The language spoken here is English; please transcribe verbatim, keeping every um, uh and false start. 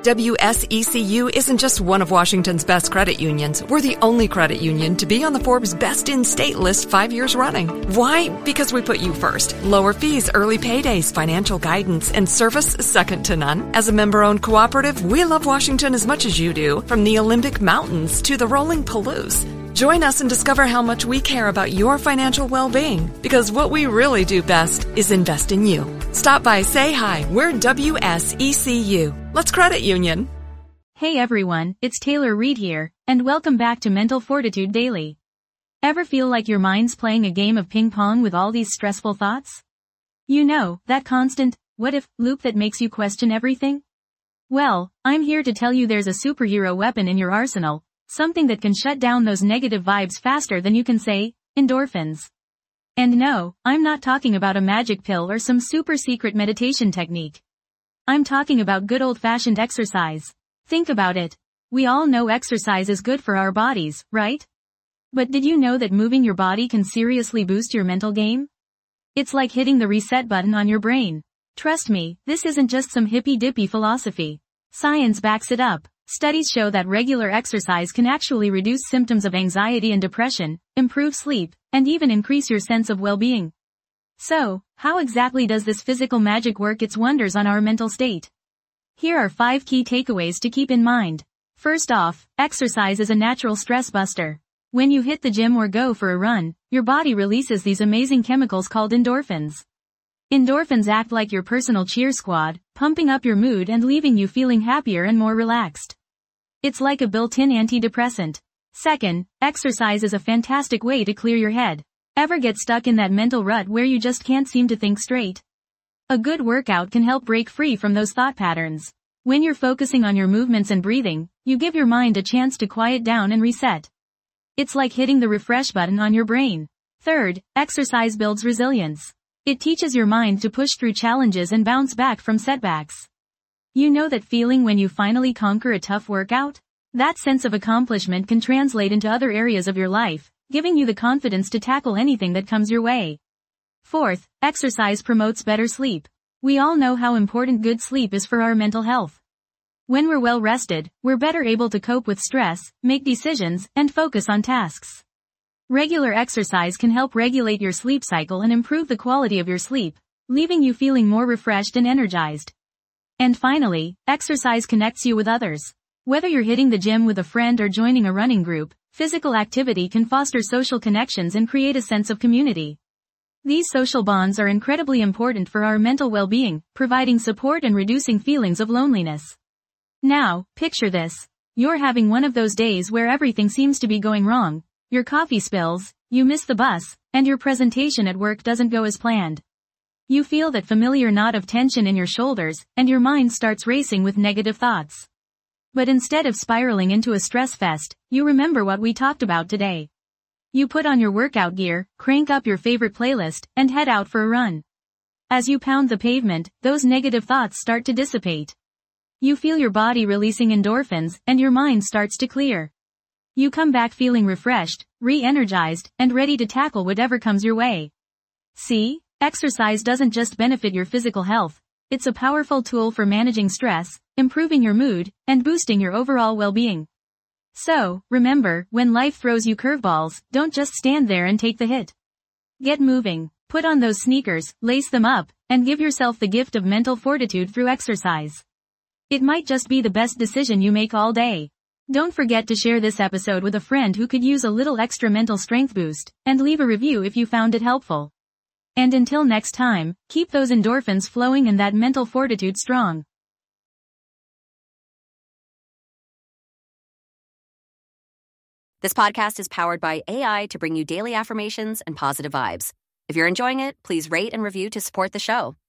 W S E C U isn't just one of Washington's best credit unions. We're the only credit union to be on the Forbes Best in State list five years running. Why? Because we put you first. Lower fees, early paydays, financial guidance, and service second to none. As a member-owned cooperative, we love Washington as much as you do, from the Olympic Mountains to the rolling Palouse. Join us and discover how much we care about your financial well-being, because what we really do best is invest in you. Stop by, say hi. We're W S E C U. Let's credit union. Hey everyone, it's Taylor Reed here, and welcome back to Mental Fortitude Daily. Ever feel like your mind's playing a game of ping pong with all these stressful thoughts? You know, that constant, what if, loop that makes you question everything? Well, I'm here to tell you there's a superhero weapon in your arsenal. Something that can shut down those negative vibes faster than you can say, endorphins. And no, I'm not talking about a magic pill or some super secret meditation technique. I'm talking about good old-fashioned exercise. Think about it. We all know exercise is good for our bodies, right? But did you know that moving your body can seriously boost your mental game? It's like hitting the reset button on your brain. Trust me, this isn't just some hippy-dippy philosophy. Science backs it up. Studies show that regular exercise can actually reduce symptoms of anxiety and depression, improve sleep, and even increase your sense of well-being. So, how exactly does this physical magic work its wonders on our mental state? Here are five key takeaways to keep in mind. First off, exercise is a natural stress buster. When you hit the gym or go for a run, your body releases these amazing chemicals called endorphins. Endorphins act like your personal cheer squad, pumping up your mood and leaving you feeling happier and more relaxed. It's like a built-in antidepressant. Second, exercise is a fantastic way to clear your head. Ever get stuck in that mental rut where you just can't seem to think straight? A good workout can help break free from those thought patterns. When you're focusing on your movements and breathing, you give your mind a chance to quiet down and reset. It's like hitting the refresh button on your brain. Third, exercise builds resilience. It teaches your mind to push through challenges and bounce back from setbacks. You know that feeling when you finally conquer a tough workout? That sense of accomplishment can translate into other areas of your life, giving you the confidence to tackle anything that comes your way. Fourth, exercise promotes better sleep. We all know how important good sleep is for our mental health. When we're well rested, we're better able to cope with stress, make decisions, and focus on tasks. Regular exercise can help regulate your sleep cycle and improve the quality of your sleep, leaving you feeling more refreshed and energized. And finally, exercise connects you with others. Whether you're hitting the gym with a friend or joining a running group, physical activity can foster social connections and create a sense of community. These social bonds are incredibly important for our mental well-being, providing support and reducing feelings of loneliness. Now, picture this. You're having one of those days where everything seems to be going wrong. Your coffee spills, you miss the bus, and your presentation at work doesn't go as planned. You feel that familiar knot of tension in your shoulders, and your mind starts racing with negative thoughts. But instead of spiraling into a stress fest, you remember what we talked about today. You put on your workout gear, crank up your favorite playlist, and head out for a run. As you pound the pavement, those negative thoughts start to dissipate. You feel your body releasing endorphins, and your mind starts to clear. You come back feeling refreshed, re-energized, and ready to tackle whatever comes your way. See? Exercise doesn't just benefit your physical health. It's a powerful tool for managing stress, improving your mood, and boosting your overall well-being. So, remember, when life throws you curveballs, don't just stand there and take the hit. Get moving, put on those sneakers, lace them up, and give yourself the gift of mental fortitude through exercise. It might just be the best decision you make all day. Don't forget to share this episode with a friend who could use a little extra mental strength boost, and leave a review if you found it helpful. And until next time, keep those endorphins flowing and that mental fortitude strong. This podcast is powered by A I to bring you daily affirmations and positive vibes. If you're enjoying it, please rate and review to support the show.